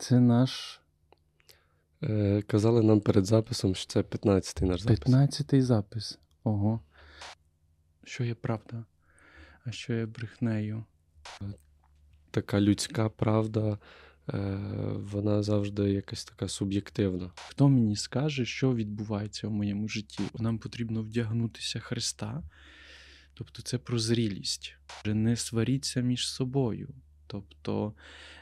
Це наш Казали нам перед записом, що це 15-й наш запис. 15-й запис. Ого. Що є правда, а що є брехнею? Така людська правда, вона завжди якась така суб'єктивна. Хто мені скаже, що відбувається в моєму житті? Нам потрібно вдягнутися Христа. Тобто це про зрілість. Не сваріться між собою. Тобто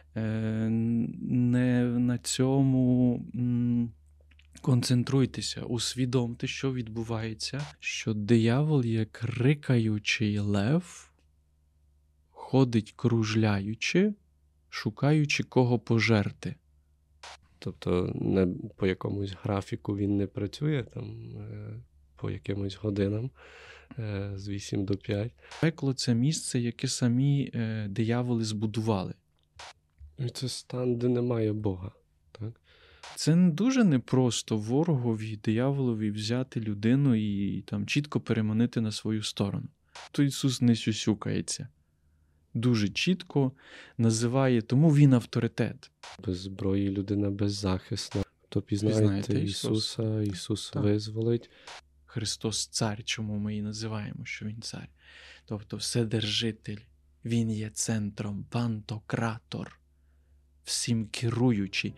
не на цьому концентруйтеся, усвідомте, що відбувається, що диявол, як рикаючий лев, ходить кружляючи, шукаючи кого пожерти. Тобто не по якомусь графіку він не працює, там, по якимось годинам з 8 до 5. Пекло – це місце, яке самі дияволи збудували. І це стан, де немає Бога. Так? Це дуже непросто ворогові, дияволові взяти людину і там чітко переманити на свою сторону. То Ісус не сюсюкається. Дуже чітко називає, тому він авторитет. Без зброї людина беззахисна. То пізнаєте Ісуса, Ісус визволить. Христос цар, чому ми і називаємо, що Він цар. Тобто вседержитель, Він є центром, пантократор, всім керуючий.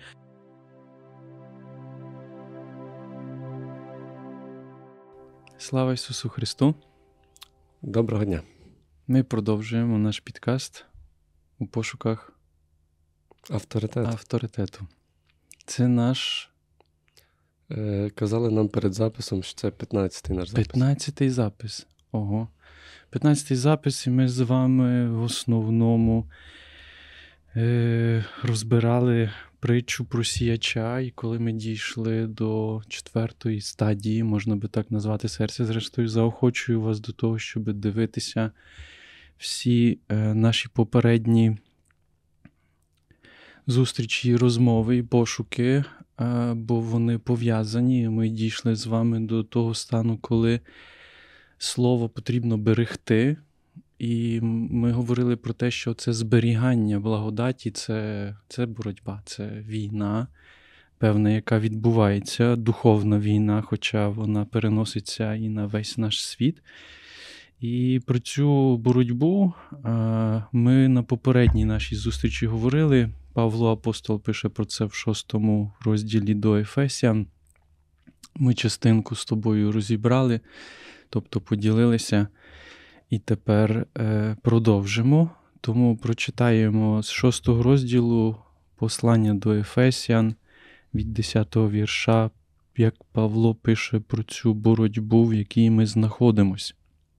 Слава Ісусу Христу! Доброго дня! Ми продовжуємо наш підкаст у пошуках авторитету. Це наш... Казали нам перед записом, що це 15-й наш запис. 15-й запис. Ого. 15-й запис, і ми з вами в основному розбирали притчу про сіяча, і коли ми дійшли до 4-ї стадії, можна би так назвати серця, зрештою, заохочую вас до того, щоб дивитися всі наші попередні зустрічі, і розмови і пошуки, бо вони пов'язані. Ми дійшли з вами до того стану, коли слово потрібно берегти. І ми говорили про те, що це зберігання благодаті, це боротьба, це війна, певна, яка відбувається, духовна війна, хоча вона переноситься і на весь наш світ. І про цю боротьбу ми на попередній нашій зустрічі говорили. Павло Апостол пише про це в 6 розділі до Ефесян. Ми частинку з тобою розібрали, тобто поділилися. І тепер продовжимо. Тому прочитаємо з 6 розділу послання до Ефесян від 10-го вірша, як Павло пише про цю боротьбу, в якій ми знаходимось.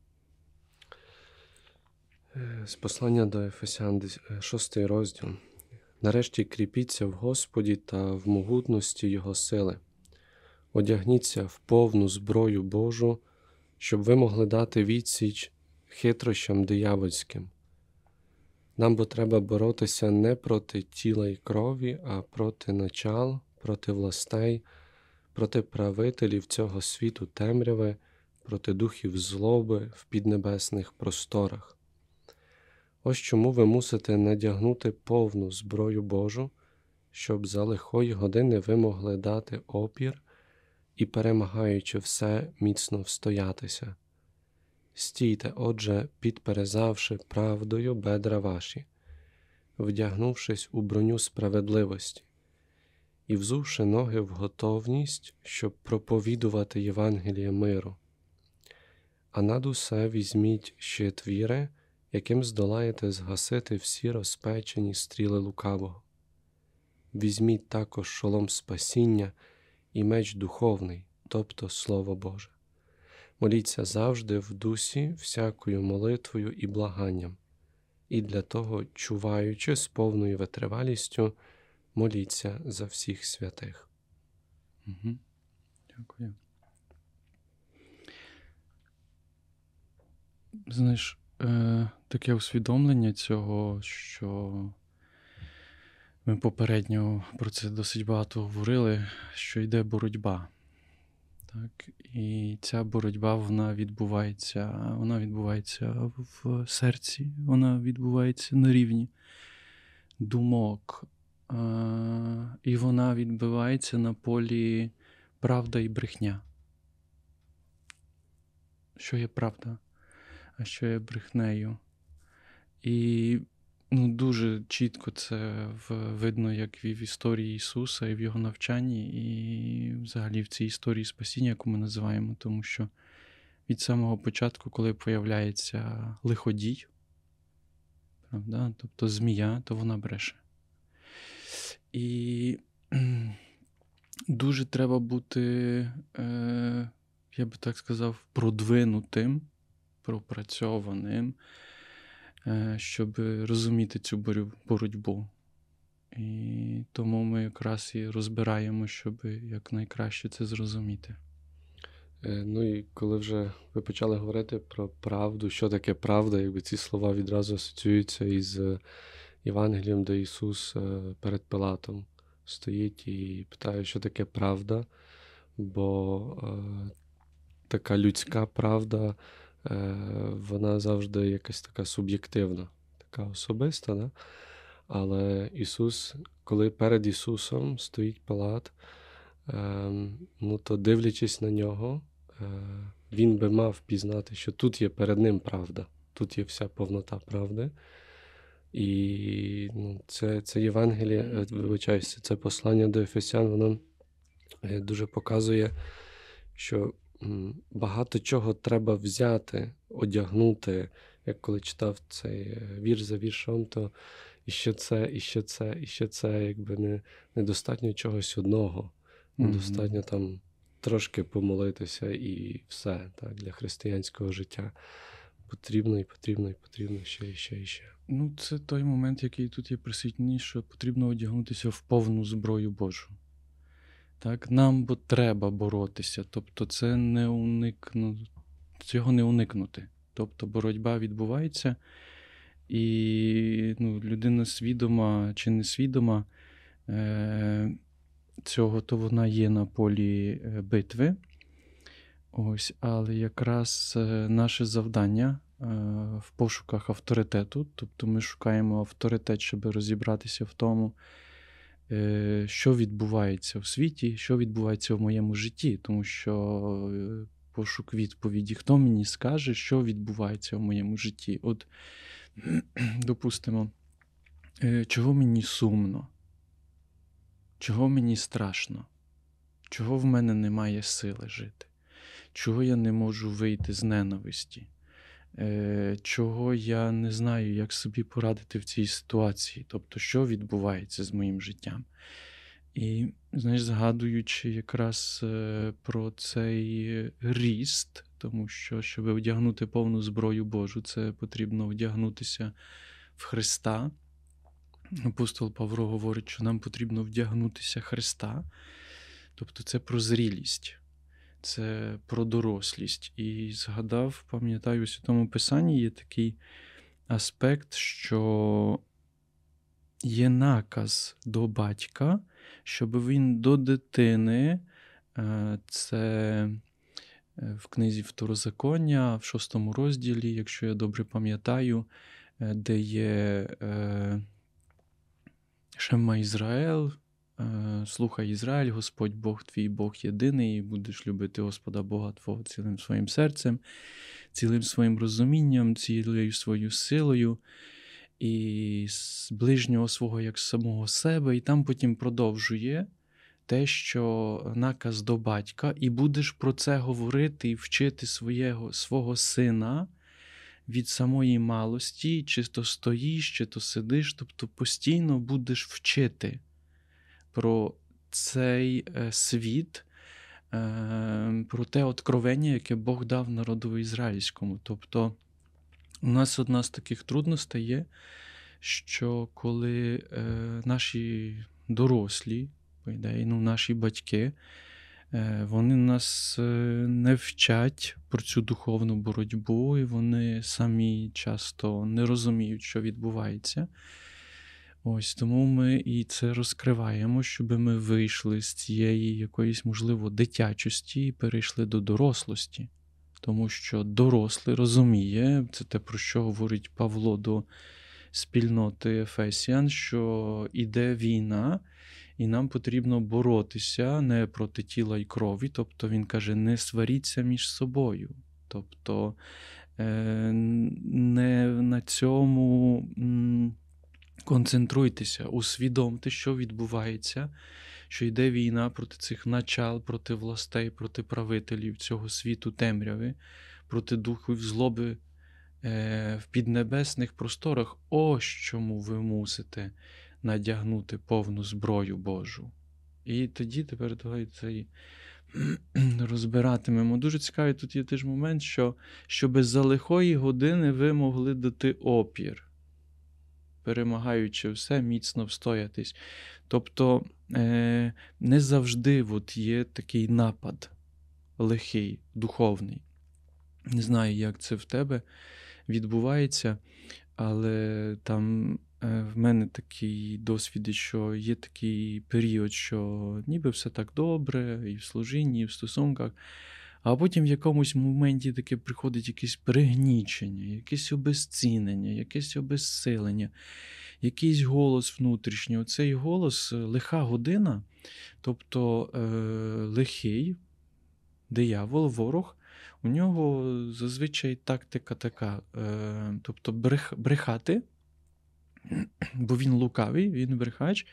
З послання до Ефесян, 6 розділ. Нарешті кріпіться в Господі та в могутності Його сили. Одягніться в повну зброю Божу, щоб ви могли дати відсіч хитрощам диявольським. Нам бо треба боротися не проти тіла і крові, а проти начал, проти властей, проти правителів цього світу темряви, проти духів злоби в піднебесних просторах. Ось чому ви мусите надягнути повну зброю Божу, щоб за лихої години ви могли дати опір і, перемагаючи все, міцно встоятися. Стійте, отже, підперезавши правдою бедра ваші, вдягнувшись у броню справедливості і взувши ноги в готовність, щоб проповідувати Євангеліє миру. А над усе візьміть щит віри, яким здолаєте згасити всі розпечені стріли лукавого. Візьміть також шолом спасіння і меч духовний, тобто Слово Боже. Моліться завжди в дусі всякою молитвою і благанням, і для того, чуваючи з повною витривалістю, моліться за всіх святих. Угу. Дякую. Знаєш, таке усвідомлення цього, що ми попередньо про це досить багато говорили, що йде боротьба. Так, і ця боротьба, вона відбувається в серці, вона відбувається на рівні думок, і вона відбивається на полі правда і брехня. Що є правда, а що є брехнею. І дуже чітко це видно, як і в історії Ісуса, і в Його навчанні, і взагалі в цій історії спасіння, яку ми називаємо, тому що від самого початку, коли появляється лиходій, правда, тобто змія, то вона бреше. І дуже треба бути, я би так сказав, продвинутим, пропрацьованим, щоб розуміти цю боротьбу. І тому ми якраз і розбираємо, щоб якнайкраще це зрозуміти. Ну і коли вже ви почали говорити про правду, що таке правда, якби ці слова відразу асоціюються із Євангелієм, де Ісус перед Пилатом стоїть і питає, що таке правда, бо така людська правда, вона завжди якась така суб'єктивна, така особиста, да? Але Ісус, коли перед Ісусом стоїть Пилат, то дивлячись на нього, він би мав пізнати, що тут є перед ним правда, тут є вся повнота правди. І це Євангеліє, вибачаюся, це послання до Ефесян, воно дуже показує, що багато чого треба взяти, одягнути. Як коли читав цей вірш за віршом, то і ще це, якби недостатньо чогось одного. Недостатньо там трошки помолитися і все, так, для християнського життя. Потрібно, ще. Це той момент, який тут є присвітнений, що потрібно одягнутися в повну зброю Божу. Так, нам треба боротися, тобто це цього не уникнути. Тобто боротьба відбувається, і людина свідома чи несвідома цього, то вона є на полі битви. Ось, але якраз наше завдання в пошуках авторитету, тобто ми шукаємо авторитет, щоб розібратися в тому, що відбувається в світі, що відбувається в моєму житті, тому що пошук відповіді, хто мені скаже, що відбувається в моєму житті. От, допустимо, чого мені сумно, чого мені страшно, чого в мене немає сили жити, чого я не можу вийти з ненависті, чого я не знаю, як собі порадити в цій ситуації, тобто, що відбувається з моїм життям. І, згадуючи якраз про цей ріст, тому що, щоб одягнути повну зброю Божу, це потрібно вдягнутися в Христа. Апостол Павло говорить, що нам потрібно вдягнутися Христа, тобто це про зрілість. Це про дорослість. І згадав, пам'ятаю, у Святому Писанні є такий аспект, що є наказ до батька, щоб він до дитини, це в книзі Второзаконня, в 6 розділі, якщо я добре пам'ятаю, де є Шема Ізраїл, слухай Ізраїль, Господь Бог твій, Бог єдиний, і будеш любити Господа Бога твого цілим своїм серцем, цілим своїм розумінням, цілою своєю силою, і з ближнього свого як самого себе. І там потім продовжує те, що наказ до батька, і будеш про це говорити і вчити свого сина від самої малості, чи то стоїш, чи то сидиш, тобто постійно будеш вчити про цей світ, про те откровення, яке Бог дав народу ізраїльському. Тобто у нас одна з таких трудностей є, що коли наші дорослі, по ідеї, наші батьки, вони нас не вчать про цю духовну боротьбу, і вони самі часто не розуміють, що відбувається. Ось тому ми і це розкриваємо, щоб ми вийшли з цієї якоїсь, можливо, дитячості і перейшли до дорослості. Тому що дорослий розуміє, це те, про що говорить Павло до спільноти Ефесян, що іде війна, І нам потрібно боротися не проти тіла і крові, тобто він каже, не сваріться між собою. Тобто не на цьому концентруйтеся, усвідомте, що відбувається, що йде війна проти цих начал, проти властей, проти правителів цього світу темряви, проти духів злоби в піднебесних просторах. Ось чому ви мусите надягнути повну зброю Божу. І тоді тепер давайте розбиратимемо. Дуже цікавий тут є теж момент, що щоби за лихої години ви могли дати опір, перемагаючи все, міцно встоятись. Тобто не завжди от є такий напад лихий, духовний. Не знаю, як це в тебе відбувається, але там в мене такий досвід, що є такий період, що ніби все так добре, і в служінні, і в стосунках, а потім в якомусь моменті таке приходить якесь пригнічення, якесь обезцінення, якесь обезсилення, якийсь голос внутрішній. Оцей голос лиха година, тобто лихий, диявол, ворог, у нього зазвичай тактика така, тобто брехати, бо він лукавий, він брехач.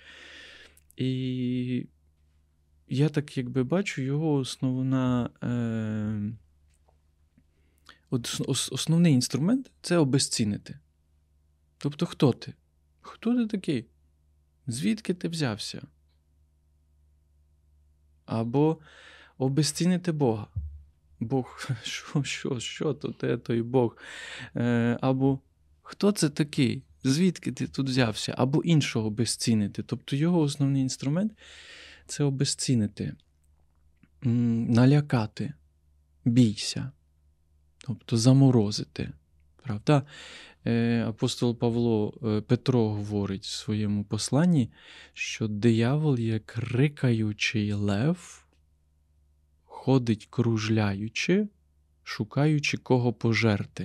І я так якби бачу його основний інструмент – це обезцінити. Тобто хто ти? Хто ти такий? Звідки ти взявся? Або обезцінити Бога. Бог, що то той Бог? Або хто це такий? Звідки ти тут взявся? Або іншого обезцінити. Тобто його основний інструмент – це обезцінити, налякати, бійся, тобто заморозити. Правда? Апостол Петро говорить в своєму посланні, що диявол, як рикаючий лев, ходить кружляючи, шукаючи кого пожерти.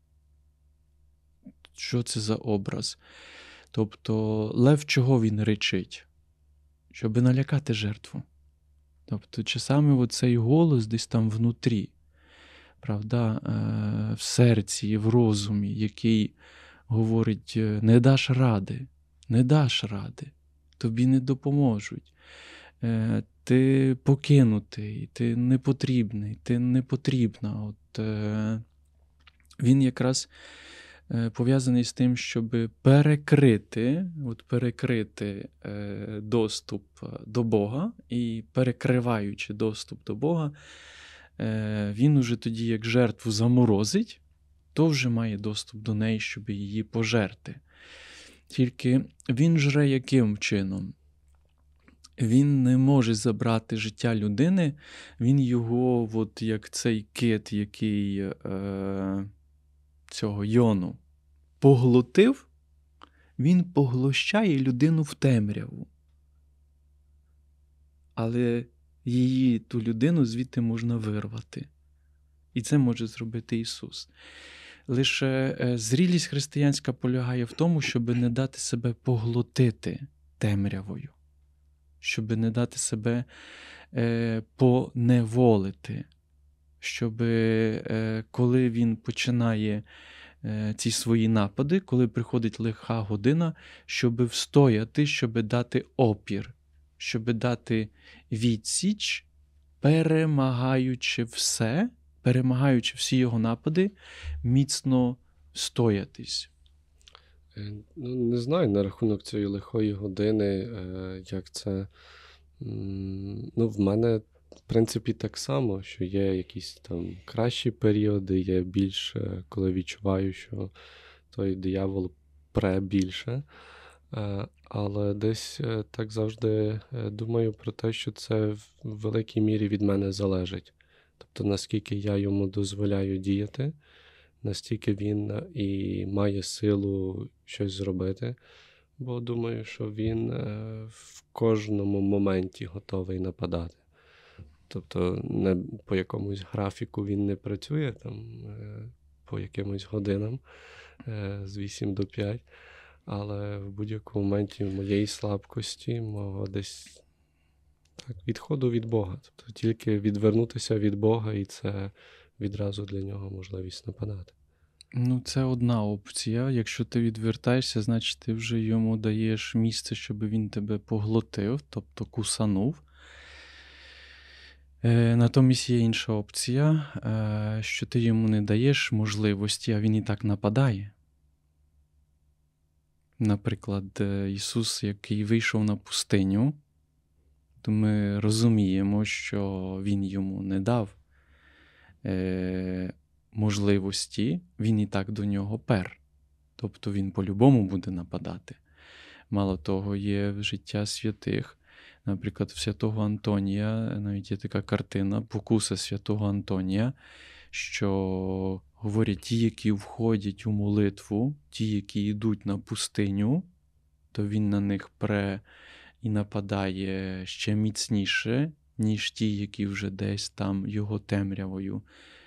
Що це за образ? Тобто лев чого він ричить? Щоби налякати жертву. Тобто часами оцей голос десь там внутрі, правда, в серці, в розумі, який говорить, не даш ради, тобі не допоможуть. Ти покинутий, ти непотрібний, ти непотрібна. Він якраз пов'язаний з тим, щоб перекрити доступ до Бога, і перекриваючи доступ до Бога, він уже тоді, як жертву заморозить, то вже має доступ до неї, щоб її пожерти. Тільки він жре яким чином? Він не може забрати життя людини, він його, як цей кит, який цього Йону поглотив, він поглощає людину в темряву. Але ту людину звідти можна вирвати. І це може зробити Ісус. Лише зрілість християнська полягає в тому, щоб не дати себе поглотити темрявою, щоб не дати себе поневолити, щоб коли він починає ці свої напади, коли приходить лиха година, щоб встояти, щоб дати опір, щоб дати відсіч, перемагаючи всі його напади, міцно стоятись. Не знаю на рахунок цієї лихої години, як це. В мене, в принципі, так само, що є якісь там кращі періоди, є більше, коли відчуваю, що той диявол пре більше. Але десь так завжди думаю про те, що це в великій мірі від мене залежить. Тобто, наскільки я йому дозволяю діяти, настільки він і має силу щось зробити. Бо думаю, що він в кожному моменті готовий нападати. Тобто не по якомусь графіку він не працює, там, по якимось годинам з 8 до 5, але в будь-якому моменті моєї слабкості, мого десь відходу від Бога. Тобто тільки відвернутися від Бога, і це відразу для нього можливість нападати. Ну, це одна опція. Якщо ти відвертаєшся, значить ти вже йому даєш місце, щоб він тебе поглотив, тобто кусанув. Натомість є інша опція, що ти йому не даєш можливості, а він і так нападає. Наприклад, Ісус, який вийшов на пустиню, то ми розуміємо, що Він йому не дав можливості, він і так до нього пер. Тобто він по-любому буде нападати. Мало того, є життя святих. Наприклад, в святого Антонія, навіть є така картина, покуса святого Антонія, що говорять, ті, які входять у молитву, ті, які йдуть на пустиню, то він на них пре і нападає ще міцніше, ніж ті, які вже десь там його темрявою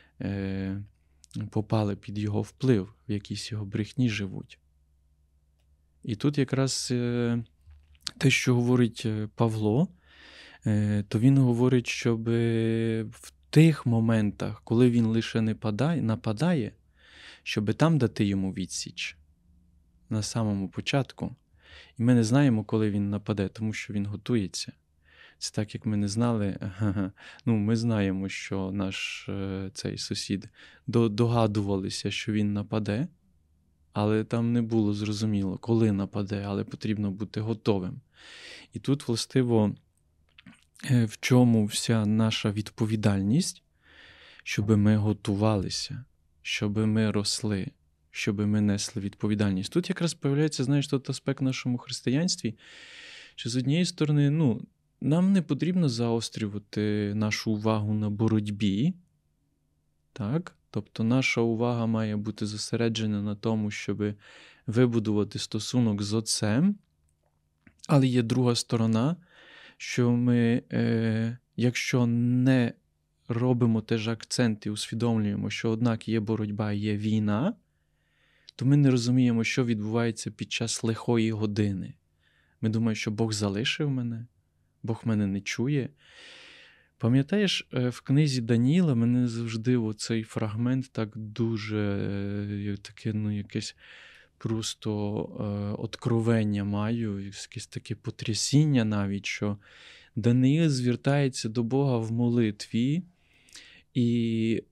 попали під його вплив, в якійсь його брехні живуть. І тут якраз те, що говорить Павло, то він говорить, щоб в тих моментах, коли він лише нападає, щоб там дати йому відсіч на самому початку. І ми не знаємо, коли він нападе, тому що він готується. Це так, як ми не знали, ми знаємо, що наш цей сусід догадувалися, що він нападе, але там не було зрозуміло, коли нападе, але потрібно бути готовим. І тут, властиво, в чому вся наша відповідальність, щоб ми готувалися, щоб ми росли, щоб ми несли відповідальність. Тут якраз появляється, знаєш, тот аспект в нашому християнстві, що з однієї сторони, нам не потрібно заострювати нашу увагу на боротьбі, так? Тобто наша увага має бути зосереджена на тому, щоб вибудувати стосунок з Отцем, але є друга сторона, що ми, якщо не робимо теж акцент і усвідомлюємо, що однак є боротьба, є війна, то ми не розуміємо, що відбувається під час лихої години. Ми думаємо, що Бог залишив мене, Бог мене не чує. Пам'ятаєш, в книзі Даніїла мене завжди оцей фрагмент так дуже таке, якесь просто откровення маю, якесь таке потрясіння навіть, що Даниїл звертається до Бога в молитві, і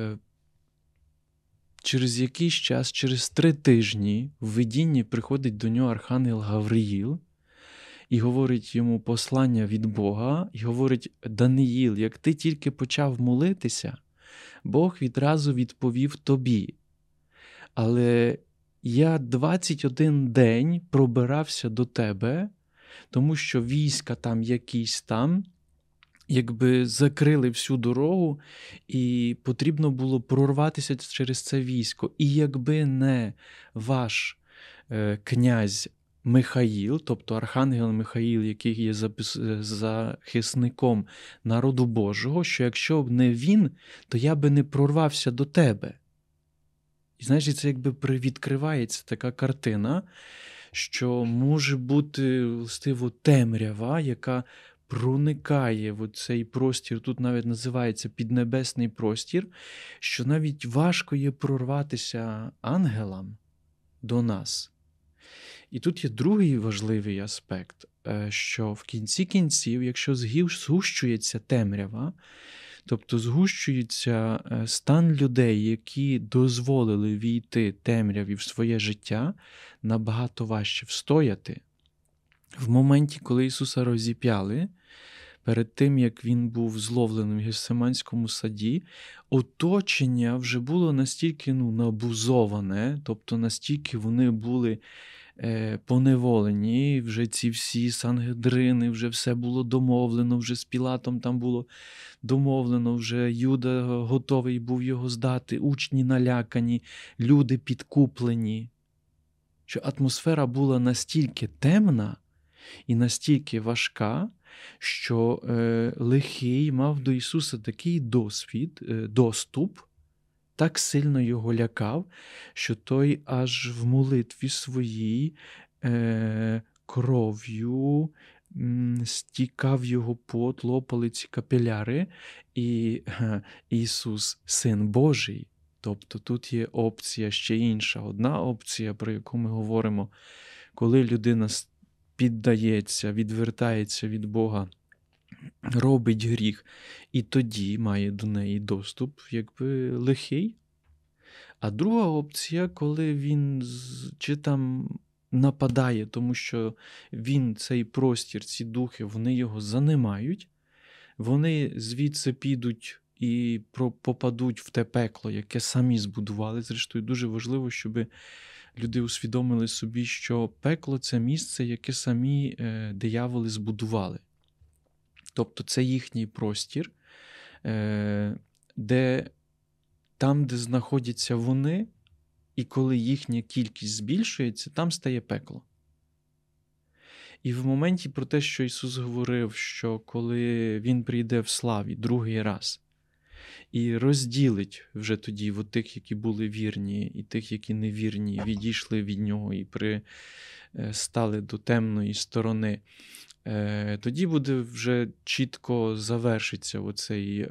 через якийсь час, через 3 тижні в видінні приходить до нього архангел Гавриїл і говорить йому послання від Бога, і говорить: Даниїл, як ти тільки почав молитися, Бог відразу відповів тобі. Але я 21 день пробирався до тебе, тому що війська там якісь там, якби закрили всю дорогу, і потрібно було прорватися через це військо. І якби не ваш князь Михаїл, тобто архангел Михаїл, який є захисником народу Божого, що якщо б не він, то я би не прорвався до тебе. І знаєш, це якби відкривається така картина, що може бути властиво темрява, яка проникає в цей простір, тут навіть називається піднебесний простір, що навіть важко є прорватися ангелам до нас. І тут є другий важливий аспект, що в кінці кінців, якщо згущується темрява, тобто згущується стан людей, які дозволили війти темряві в своє життя, набагато важче встояти. В моменті, коли Ісуса розіп'яли, перед тим, як Він був зловлений в Гефсиманському саді, оточення вже було настільки набузоване, тобто настільки вони були поневолені, вже ці всі Сангедрини, вже все було домовлено, вже з Пілатом там було домовлено, вже Юда готовий був його здати, учні налякані, люди підкуплені, що атмосфера була настільки темна і настільки важка, що лихий мав до Ісуса такий доступ, так сильно його лякав, що той аж в молитві своїй кров'ю стікав його пот, лопали ці капіляри, і Ісус – Син Божий. Тобто тут є опція ще інша. Одна опція, про яку ми говоримо, коли людина піддається, відвертається від Бога, робить гріх, і тоді має до неї доступ, якби лихий. А друга опція, коли він чи там нападає, тому що він, цей простір, ці духи, вони його занимають, вони звідси підуть і попадуть в те пекло, яке самі збудували. Зрештою, дуже важливо, щоб люди усвідомили собі, що пекло – це місце, яке самі дияволи збудували. Тобто це їхній простір, там, де знаходяться вони, і коли їхня кількість збільшується, там стає пекло. І в моменті про те, що Ісус говорив, що коли Він прийде в славі другий раз і розділить вже тоді тих, які були вірні, і тих, які невірні, відійшли від Нього і стали до темної сторони, тоді буде вже чітко завершиться оцей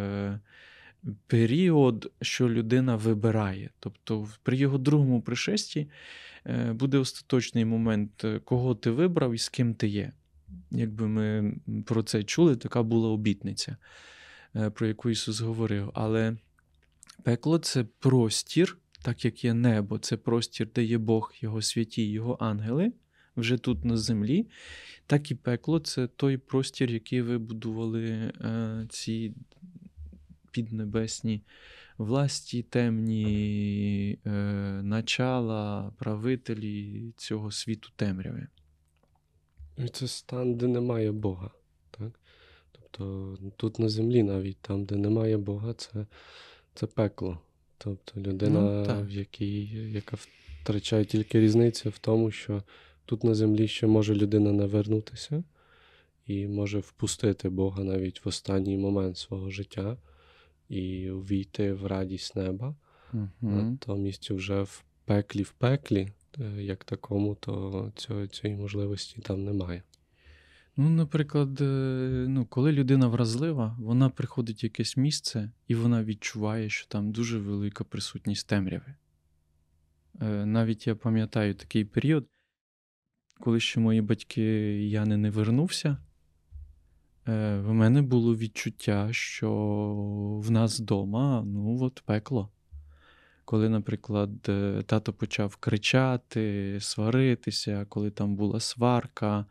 період, що людина вибирає. Тобто при його другому пришесті буде остаточний момент, кого ти вибрав і з ким ти є. Якби ми про це чули, така була обітниця, про яку Ісус говорив. Але пекло – це простір, так як є небо, це простір, де є Бог, Його святі, Його ангели, вже тут на землі, так і пекло – це той простір, який вибудували ці піднебесні власті, темні начала, правителі цього світу темряви. І це стан, де немає Бога. Так? Тобто тут на землі навіть, там, де немає Бога, це пекло. Тобто людина, яка втрачає тільки різницю в тому, що тут на землі ще може людина навернутися і може впустити Бога навіть в останній момент свого життя і увійти в радість неба. Натомість вже в пеклі, як такому, то цієї можливості там немає. Наприклад, коли людина вразлива, вона приходить в якесь місце, і вона відчуває, що там дуже велика присутність темряви. Навіть я пам'ятаю такий період, коли ще мої батьки, я не вернувся, в мене було відчуття, що в нас вдома, пекло. Коли, наприклад, тато почав кричати, сваритися, коли там була сварка,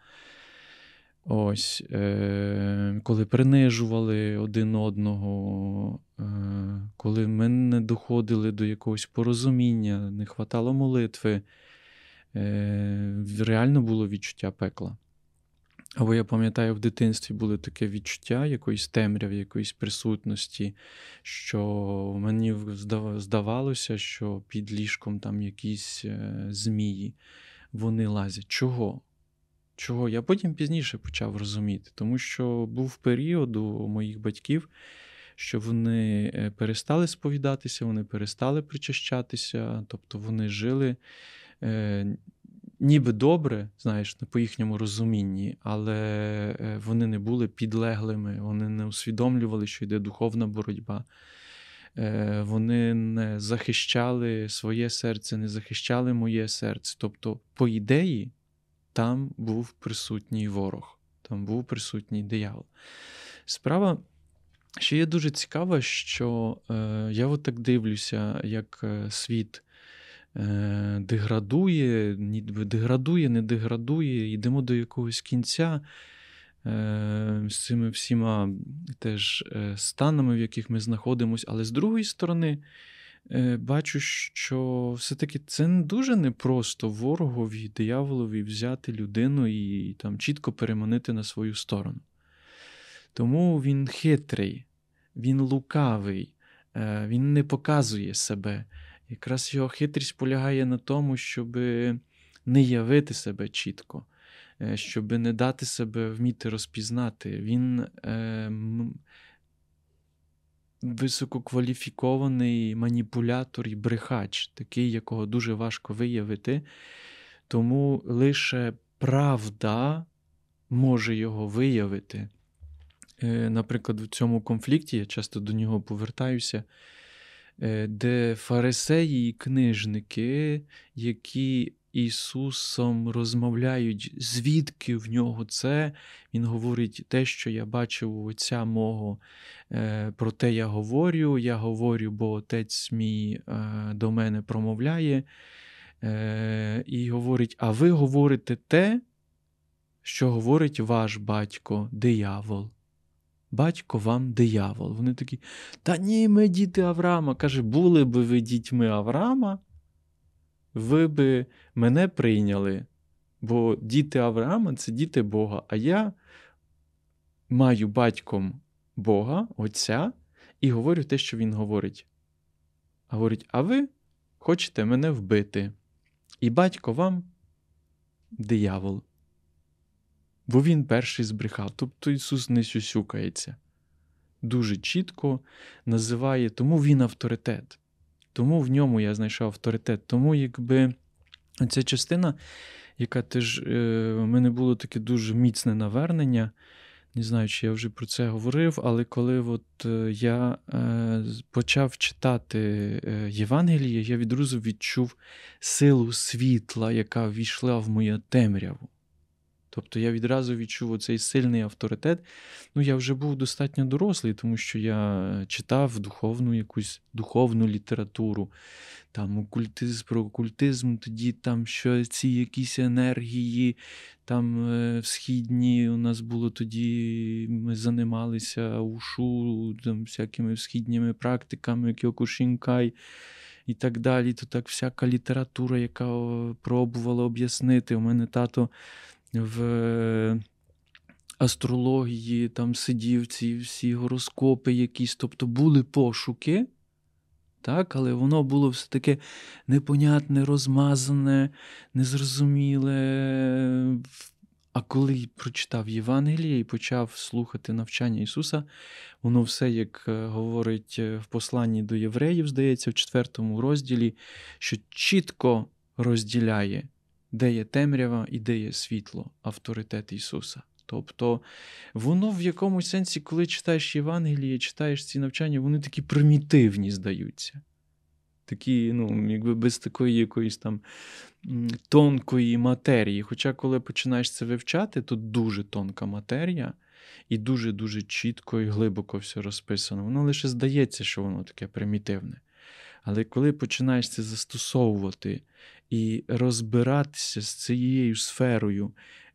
коли принижували один одного, коли ми не доходили до якогось порозуміння, не хватало молитви, реально було відчуття пекла. Або я пам'ятаю, в дитинстві було таке відчуття якоїсь темряви, якоїсь присутності, що мені здавалося, що під ліжком там якісь змії, вони лазять. Чого? Я потім пізніше почав розуміти, тому що був період у моїх батьків, що вони перестали сповідатися, вони перестали причащатися, тобто вони жили ніби добре, знаєш, по їхньому розумінні, але вони не були підлеглими, вони не усвідомлювали, що йде духовна боротьба. Вони не захищали своє серце, не захищали моє серце. Тобто, по ідеї, там був присутній ворог, там був присутній диявол. Справа ще є дуже цікава, що я так дивлюся, як світ деградує, не деградує, йдемо до якогось кінця з цими всіма теж станами, в яких ми знаходимося. Але з другої сторони, бачу, що все-таки це дуже непросто ворогові, дияволові взяти людину і там чітко переманити на свою сторону. Тому він хитрий, він лукавий, він не показує себе. Якраз його хитрість полягає на тому, щоб не явити себе чітко, щоб не дати себе вміти розпізнати. Він висококваліфікований маніпулятор і брехач, такий, якого дуже важко виявити, Тому лише правда може його виявити. Наприклад, в цьому конфлікті, я часто до нього повертаюся, де фарисеї і книжники, які Ісусом розмовляють, звідки в нього це, він говорить, те, що я бачив у Отця мого, про те я говорю, бо Отець мій до мене промовляє, і говорить, а ви говорите те, що говорить ваш батько, диявол. Батько вам диявол. Вони такі, та ні, ми діти Авраама. Каже, були би ви дітьми Авраама, ви би мене прийняли. Бо діти Авраама – це діти Бога. А я маю батьком Бога, Отця, і говорю те, що він говорить. Говорить, а ви хочете мене вбити. І батько вам диявол. Бо він перший збрехав. Тобто Ісус не сюсюкається. Дуже чітко називає, тому він авторитет. Тому в ньому я знайшов авторитет. Тому якби ця частина, яка теж, в мене було таке дуже міцне навернення, не знаю, чи я вже про це говорив, але коли от я почав читати Євангеліє, я відразу відчув силу світла, яка ввійшла в мою темряву. Тобто я відразу відчув оцей сильний авторитет. Ну, я вже був достатньо дорослий, тому що я читав якусь духовну літературу, там окультизм, про окультизм, тоді там що ці якісь енергії, там східні, у нас було тоді, ми займалися ушу, там всякими східніми практиками, кьокушінкай і так далі. То так всяка література, яка пробувала об'яснити. У мене тато в астрології там сидів, ці всі гороскопи якісь, тобто були пошуки, так, але воно було все таке непонятне, розмазане, незрозуміле. А коли прочитав Євангеліє і почав слухати навчання Ісуса, воно все, як говорить в посланні до євреїв, здається, в 4 розділі, що чітко розділяє, де є темрява і де є світло, авторитет Ісуса. Тобто воно в якомусь сенсі, коли читаєш Євангеліє, читаєш ці навчання, вони такі примітивні здаються. Такі, ну, якби без такої якоїсь там тонкої матерії. Хоча коли починаєш це вивчати, то дуже тонка матерія і дуже-дуже чітко і глибоко все розписано. Воно лише здається, що воно таке примітивне. Але коли починаєш це застосовувати і розбиратися з цією сферою,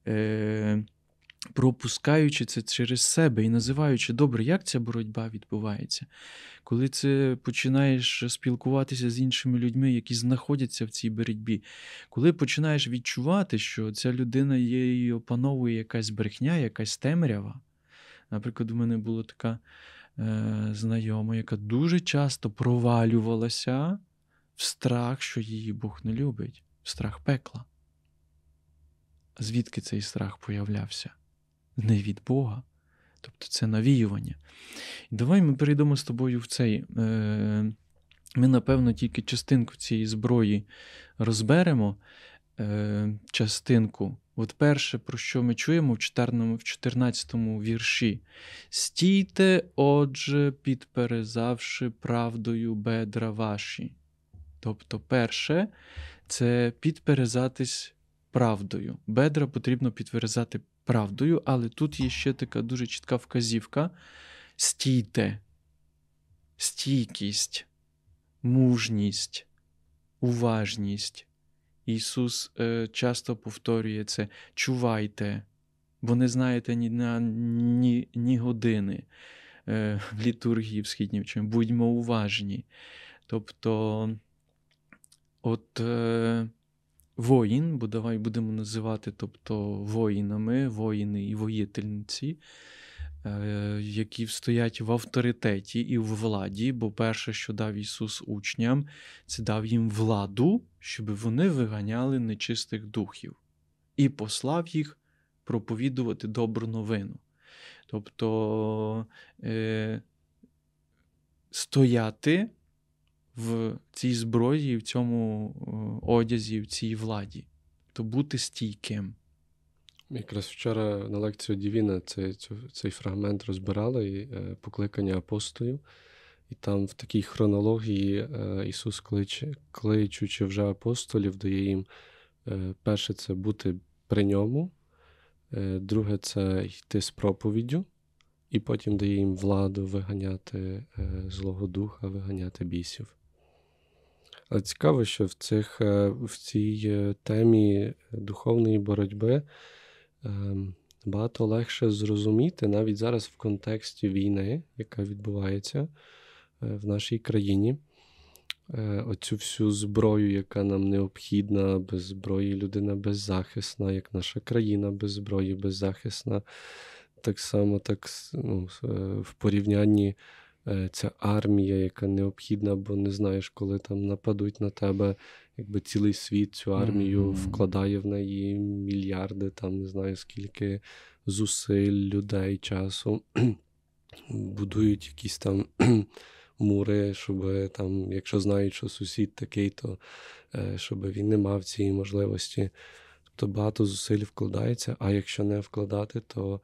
пропускаючи це через себе і називаючи, добре, як ця боротьба відбувається? Коли це починаєш спілкуватися з іншими людьми, які знаходяться в цій боротьбі, коли починаєш відчувати, що ця людина її опановує якась брехня, якась темрява. Наприклад, у мене була така знайома, яка дуже часто провалювалася в страх, що її Бог не любить, в страх пекла. Звідки цей страх появлявся? Не від Бога. Тобто це навіювання. І давай ми перейдемо з тобою в цей. Ми, напевно, тільки частинку цієї зброї розберемо. Частинку. От перше, про що ми чуємо в 14-му вірші. «Стійте, отже, підперезавши правдою бедра ваші». Тобто перше – це підперезатись правдою. Бедра потрібно підперезати правдою, але тут є ще така дуже чітка вказівка. Стійте. Стійкість, мужність, уважність. Ісус часто повторює це. Чувайте, бо не знаєте ні години в літургії в східній вчені. Будьмо уважні. Тобто, от воїн, бо давай будемо називати, тобто воїнами, воїни і воїтельниці, які стоять в авторитеті і в владі, бо перше, що дав Ісус учням, це дав їм владу, щоб вони виганяли нечистих духів і послав їх проповідувати добру новину. Тобто стояти в цій зброї, в цьому одязі, в цій владі. тобто бути стійким. Якраз вчора на лекцію Дівіна цей фрагмент розбирали, покликання апостолів. І там в такій хронології Ісус, кличучи вже апостолів, дає їм перше – це бути при ньому, друге – це йти з проповіддю, і потім дає їм владу виганяти Злого Духа, виганяти бісів. Але цікаво, що в цій темі духовної боротьби багато легше зрозуміти, навіть зараз в контексті війни, яка відбувається в нашій країні, оцю всю зброю, яка нам необхідна, без зброї людина беззахисна, як наша країна без зброї беззахисна. Так само в порівнянні ця армія, яка необхідна, бо не знаєш, коли там нападуть на тебе, якби цілий світ цю армію вкладає в неї мільярди, там не знаю скільки зусиль, людей, часу, будують якісь там мури, щоб там, якщо знають, що сусід такий, то щоб він не мав цієї можливості. Тобто багато зусиль вкладається, а якщо не вкладати, то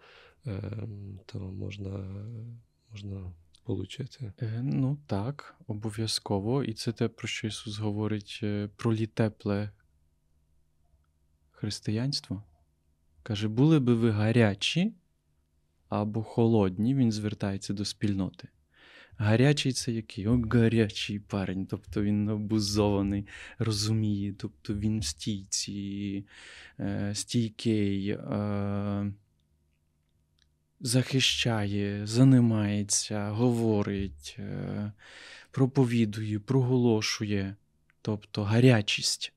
можна получити. Ну так, обов'язково. І це те, про що Ісус говорить про літепле християнство. Каже, були би ви гарячі або холодні, він звертається до спільноти. Гарячий – це який? О, гарячий парень, тобто він обузований, розуміє, тобто він в стійці, стійкий, захищає, занимається, говорить, проповідує, проголошує, тобто гарячість.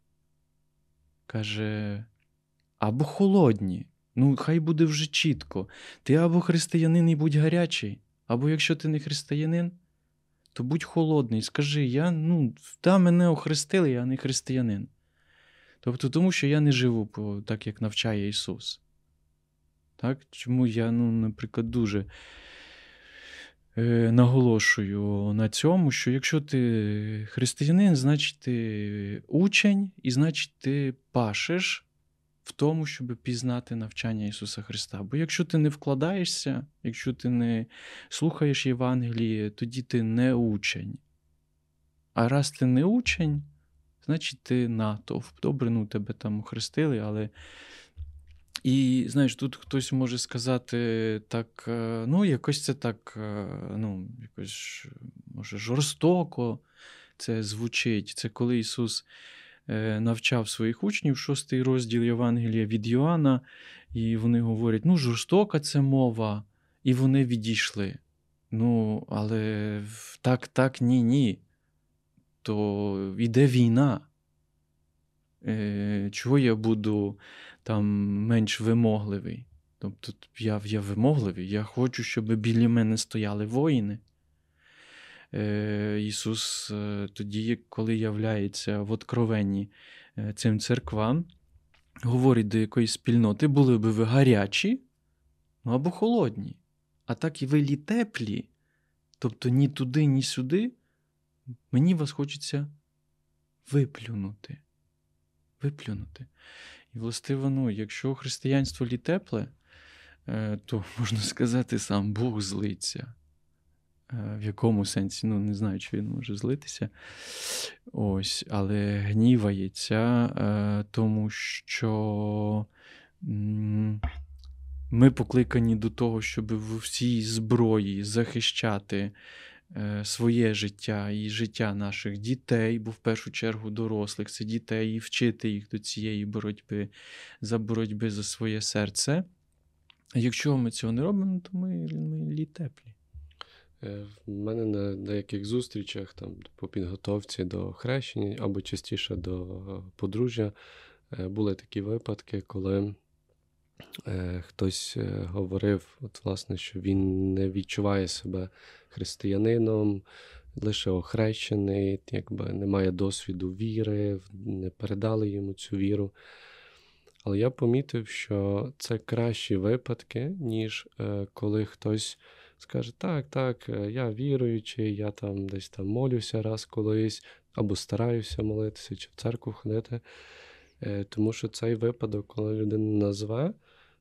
Каже, або холодні, ну хай буде вже чітко, ти або християнин і будь гарячий, або якщо ти не християнин, то будь холодний, скажи, мене охрестили, я не християнин. Тобто тому, що я не живу так, як навчає Ісус. Так? Чому я, наприклад, дуже наголошую на цьому, що якщо ти християнин, значить ти учень, і значить ти пашеш в тому, щоб пізнати навчання Ісуса Христа. Бо якщо ти не вкладаєшся, якщо ти не слухаєш Євангеліє, тоді ти не учень. А раз ти не учень, значить ти натовп. Добре, тебе там охрестили, але... І, знаєш, тут хтось може сказати так, якось це так, якось, може, жорстоко це звучить. Це коли Ісус навчав своїх учнів, 6 розділ Євангелія від Йоанна, і вони говорять, жорстока це мова, і вони відійшли. Але так, ні. То йде війна. Чого я буду там менш вимогливий? Тобто я вимогливий, я хочу, щоб біля мене стояли воїни. Ісус тоді, коли являється в откровенні цим церквам, говорить до якоїсь спільноти, були би ви гарячі, або холодні. А так і ви літеплі, тобто ні туди, ні сюди, мені вас хочеться виплюнути. І, властиво, якщо християнство літепле, то, можна сказати, сам Бог злиться. В якому сенсі? Не знаю, чи він може злитися. Ось, але гнівається, тому що ми покликані до того, щоб в всій зброї захищати своє життя і життя наших дітей, бо в першу чергу дорослих, це дітей, і вчити їх до цієї боротьби за своє серце. А якщо ми цього не робимо, то ми літеплі. В мене на деяких зустрічах там, по підготовці до хрещення або частіше до подружжя були такі випадки, коли хтось говорив, власне, що він не відчуває себе християнином, лише охрещений, якби не має досвіду віри, не передали йому цю віру. Але я помітив, що це кращі випадки, ніж коли хтось скаже, так, я віруючий, я там десь там молюся раз колись, або стараюся молитися, чи в церкву ходити. Тому що цей випадок, коли людина назве,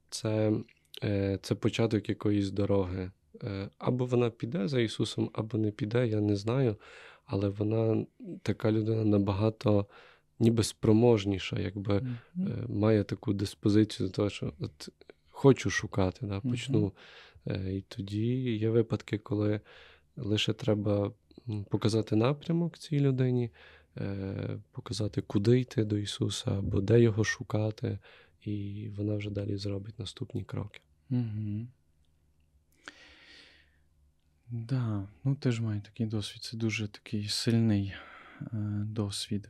це початок якоїсь дороги. Або вона піде за Ісусом, або не піде, я не знаю. Але вона, така людина, набагато ніби спроможніша, якби має таку диспозицію до того, що от хочу шукати, да, почну. І тоді є випадки, коли лише треба показати напрямок цій людині, показати, куди йти до Ісуса, або де його шукати, і вона вже далі зробить наступні кроки. Да, ну теж маю такий досвід. Це дуже такий сильний досвід.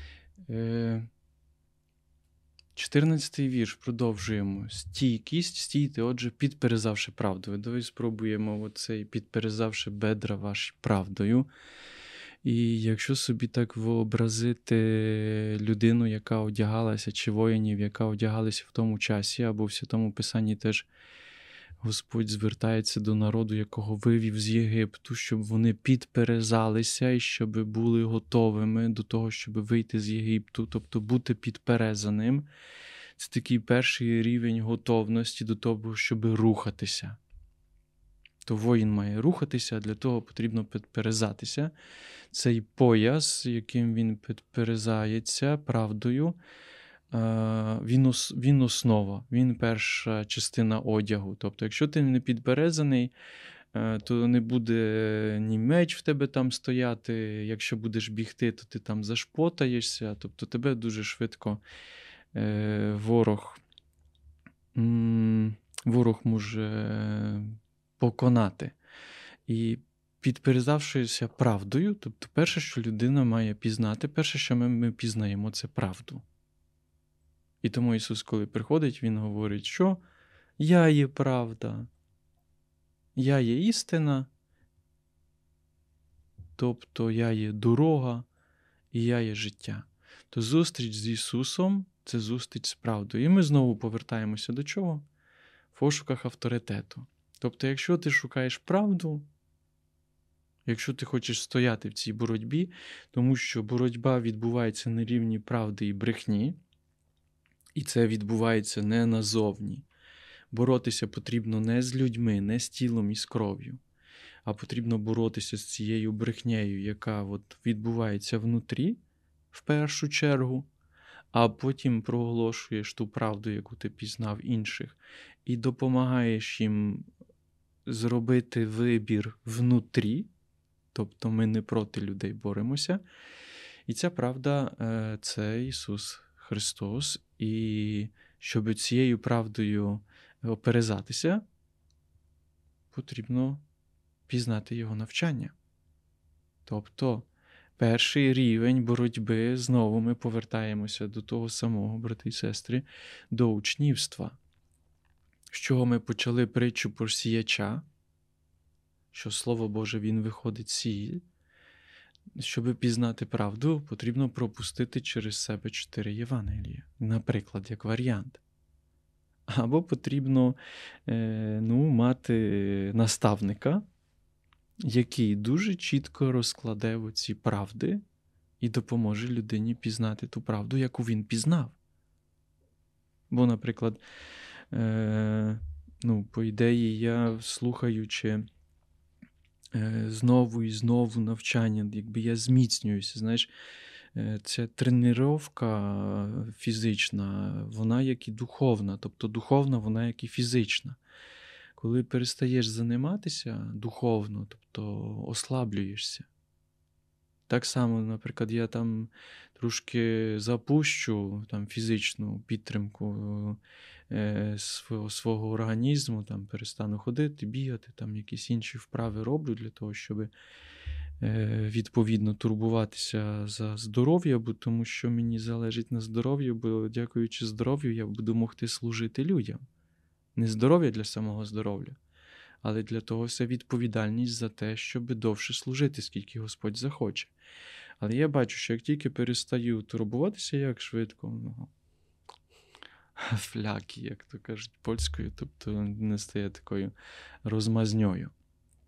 14-й вірш, продовжуємо. Стійкість, стійте, отже, підперезавши правдою. Давай спробуємо оцей підперезавши бедра ваші правдою. І якщо собі так вообразити людину, яка одягалася, чи воїнів, яка одягалися в тому часі, або в Святому Писанні теж Господь звертається до народу, якого вивів з Єгипту, щоб вони підперезалися і щоб були готовими до того, щоб вийти з Єгипту, тобто бути підперезаним. Це такий перший рівень готовності до того, щоб рухатися. То воїн має рухатися, а для того потрібно підперезатися. Цей пояс, яким він підперезається правдою, він основа, він перша частина одягу. Тобто, якщо ти не підперезаний, то не буде ні меч в тебе там стояти, якщо будеш бігти, то ти там зашпотаєшся, тобто тебе дуже швидко ворог може поконати. І підперезавшися правдою, тобто перше, що людина має пізнати, перше, що ми пізнаємо, це правду. І тому Ісус, коли приходить, Він говорить, що я є правда, я є істина, тобто я є дорога і я є життя. То зустріч з Ісусом – це зустріч з правдою. І ми знову повертаємося до чого? В пошуках авторитету. Тобто, якщо ти шукаєш правду, якщо ти хочеш стояти в цій боротьбі, тому що боротьба відбувається на рівні правди і брехні, і це відбувається не назовні. Боротися потрібно не з людьми, не з тілом і з кров'ю, а потрібно боротися з цією брехнею, яка відбувається внутрі, в першу чергу, а потім проголошуєш ту правду, яку ти пізнав інших, і допомагаєш їм зробити вибір внутрі, тобто ми не проти людей боремося. І ця правда – це Ісус Христос. І щоб цією правдою оперезатися, потрібно пізнати Його навчання. Тобто перший рівень боротьби, знову ми повертаємося до того самого, брати і сестри, до учнівства. З чого ми почали притчу про сіяча, що Слово Боже, він виходить сіє. Щоб пізнати правду, потрібно пропустити через себе 4 Євангелія. Наприклад, як варіант. Або потрібно мати наставника, який дуже чітко розкладе оці правди і допоможе людині пізнати ту правду, яку він пізнав. Бо, наприклад, по ідеї, я слухаючи знову і знову навчання, якби я зміцнююся, знаєш, ця тренування фізична, вона як і духовна, тобто духовна, вона як і фізична. Коли перестаєш займатися духовно, тобто ослаблюєшся. Так само, наприклад, я там трошки запущу там, фізичну підтримку свого організму, там, перестану ходити, бігати, там, якісь інші вправи роблю для того, щоб відповідно турбуватися за здоров'я, бо тому що мені залежить на здоров'ю, бо дякуючи здоров'ю я буду могти служити людям. Не здоров'я для самого здоров'я, але для того вся відповідальність за те, щоб довше служити, скільки Господь захоче. Але я бачу, що як тільки перестаю турбуватися, як швидко, фляки, як то кажуть польською, тобто не стає такою розмазньою.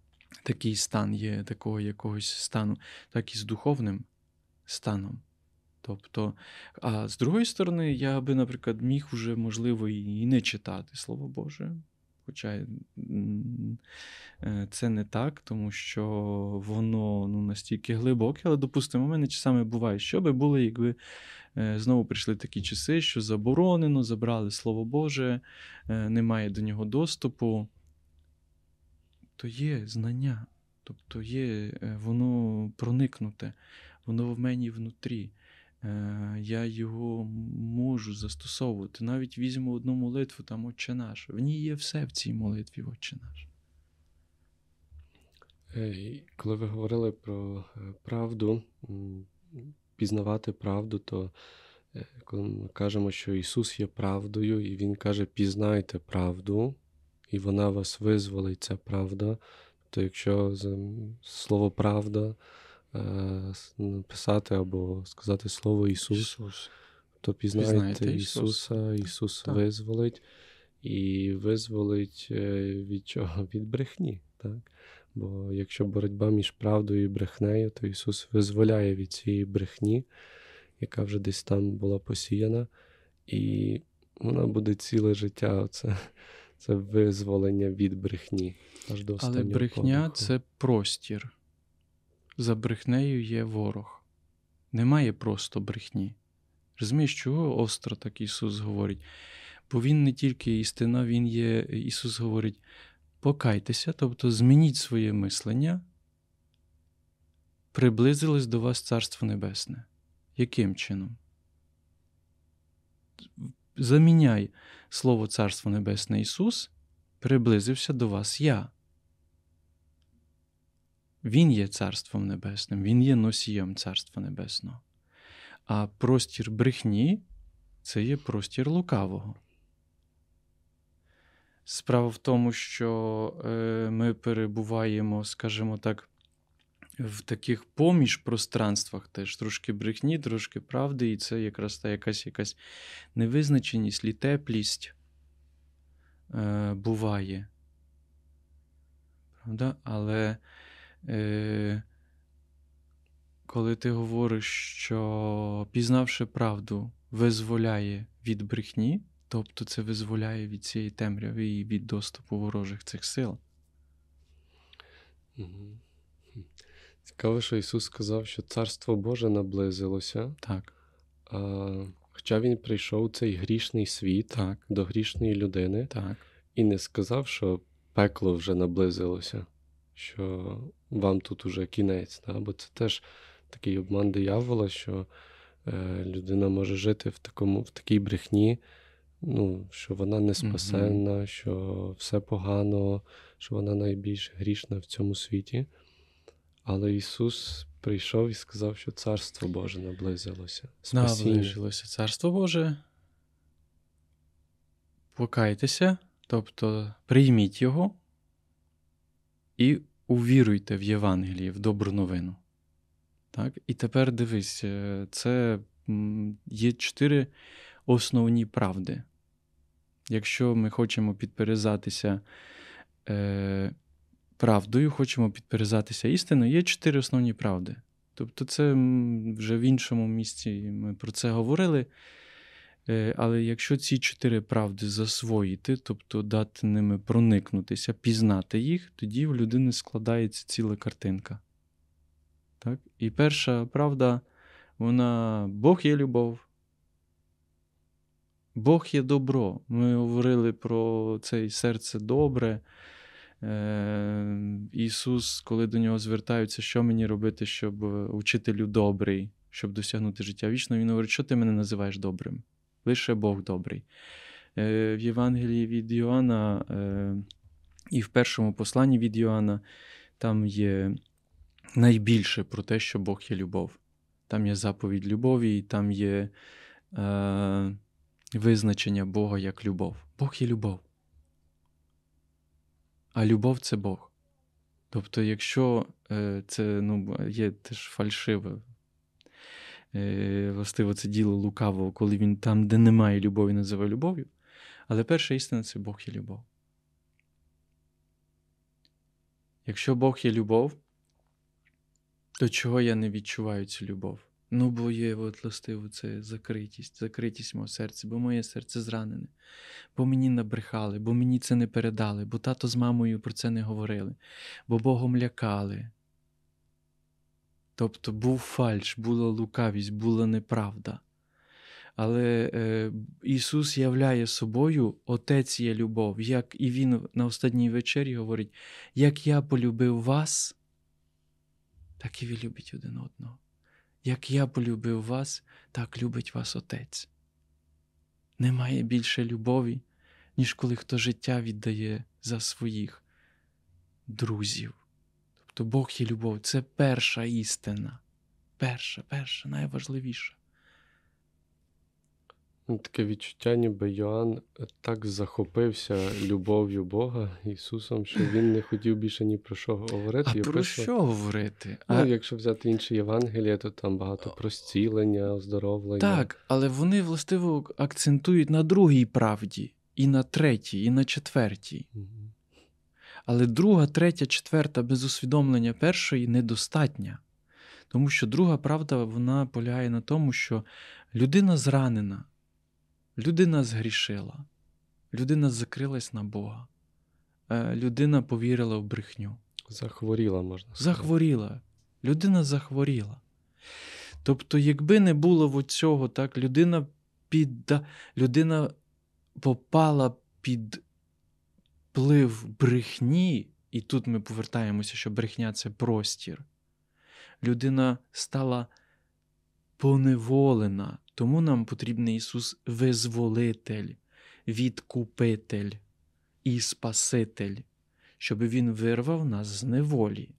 Такий стан є, такого якогось стану, так і з духовним станом. Тобто, а з другої сторони, я би, наприклад, міг вже, можливо, і не читати Слово Боже. Хоча це не так, тому що воно настільки глибоке, але, допустимо, у мене часами буває, що би було, якби знову прийшли такі часи, що заборонено, забрали Слово Боже, немає до нього доступу, то є знання, тобто є, воно проникнуте, воно в мені внутрі. Я його можу застосовувати. Навіть візьму одну молитву, там «Отче наш». В ній є все в цій молитві «Отче наш». Коли ви говорили про правду, пізнавати правду, то коли ми кажемо, що Ісус є правдою, і Він каже, пізнайте правду, і вона вас визволить, ця правда, то якщо слово правда написати або сказати слово Ісус, то пізнайте Ісуса, Ісус Так. визволить, і визволить від чого? Від брехні, так? Бо якщо боротьба між правдою і брехнею, то Ісус визволяє від цієї брехні, яка вже десь там була посіяна, і вона буде ціле життя, це визволення від брехні, аж до останнього Але брехня подиху. – це простір. За брехнею є ворог. Немає просто брехні. Розумієш, чого остро так Ісус говорить? Бо Він не тільки істина, Він є, Ісус говорить, покайтеся, тобто змініть своє мислення, приблизилось до вас Царство Небесне. Яким чином? Заміняй слово Царство Небесне Ісус, приблизився до вас я. Він є Царством Небесним, Він є носієм Царства Небесного. А простір брехні – це є простір лукавого. Справа в тому, що ми перебуваємо, скажімо так, в таких поміж пространствах теж трошки брехні, трошки правди, і це якраз та якась невизначеність, літеплість буває. Правда? Але коли ти говориш, що пізнавши правду, визволяє від брехні, тобто це визволяє від цієї темряви і від доступу ворожих цих сил. Цікаво, що Ісус сказав, що Царство Боже наблизилося. Так. Хоча Він прийшов в цей грішний світ, Так. до грішної людини, Так. і не сказав, що пекло вже наблизилося, що вам тут уже кінець. Да? Бо це теж такий обман диявола, що людина може жити в такій брехні, що вона не спасенна, що все погано, що вона найбільш грішна в цьому світі. Але Ісус прийшов і сказав, що Царство Боже наблизилося. Спасіння. Наближилося Царство Боже. Покайтеся, тобто прийміть його і увіруйте в Євангелії, в добру новину. Так? І тепер дивись, це є 4 основні правди. Якщо ми хочемо підперезатися правдою, хочемо підперезатися істиною, є 4 основні правди. Тобто це вже в іншому місці ми про це говорили. Але якщо ці 4 правди засвоїти, тобто дати ними проникнутися, пізнати їх, тоді в людини складається ціла картинка. Так? І перша правда, вона Бог є любов. Бог є добро. Ми говорили про це серце добре. Ісус, коли до нього звертаються, що мені робити, щоб учителю добрий, щоб досягнути життя вічного, він говорить, що ти мене називаєш добрим? Лише Бог добрий. В Євангелії від Йоанна і в першому посланні від Йоанна там є найбільше про те, що Бог є любов. Там є заповідь любові, і там є визначення Бога як любов. Бог є любов. А любов – це Бог. Тобто, якщо це є теж фальшиве, властиво це діло лукавого, коли він там, де немає любові, називає любов'ю, але перша істина – це Бог є любов. Якщо Бог є любов, то чого я не відчуваю цю любов? Ну, бо є от властиво це закритість мого серця, бо моє серце зранене, бо мені набрехали, бо мені це не передали, бо тато з мамою про це не говорили, бо Богом лякали. Тобто був фальш, була лукавість, була неправда. Але Ісус являє собою, Отець є любов, як і Він на останній вечері говорить, як я полюбив вас, так і ви любіть один одного. Як я полюбив вас, так любить вас Отець. Немає більше любові, ніж коли хто життя віддає за своїх друзів. Тобто Бог є любов. Це перша істина. Перша, найважливіша. Таке відчуття, ніби Йоанн так захопився любов'ю Бога, Ісусом, що він не хотів більше ні про що говорити. А про що говорити? Якщо взяти інші Євангелія, то там багато про зцілення, оздоровлення. Так, але вони властиво акцентують на другій правді, і на третій, і на четвертій. Але друга, третя, четверта без усвідомлення першої недостатня. Тому що друга правда, вона полягає на тому, що людина зранена, людина згрішила, людина закрилась на Бога, людина повірила в брехню. Захворіла, можна сказати. Захворіла. Людина захворіла. Тобто, якби не було цього, так, людина попала під вплив брехні, і тут ми повертаємося, що брехня – це простір. Людина стала поневолена, тому нам потрібний Ісус визволитель, відкупитель і спаситель, щоб Він вирвав нас з неволі.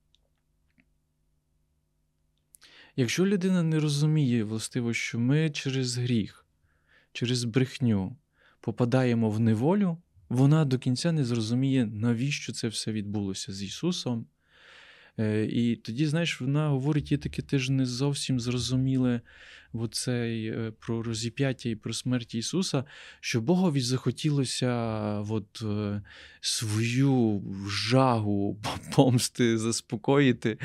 Якщо людина не розуміє, властиво, що ми через гріх, через брехню попадаємо в неволю, вона до кінця не зрозуміє, навіщо це все відбулося з Ісусом. І тоді, знаєш, вона говорить, є таке теж не зовсім зрозуміле про розіп'яття і про смерть Ісуса, що Богові захотілося свою жагу помсти заспокоїти,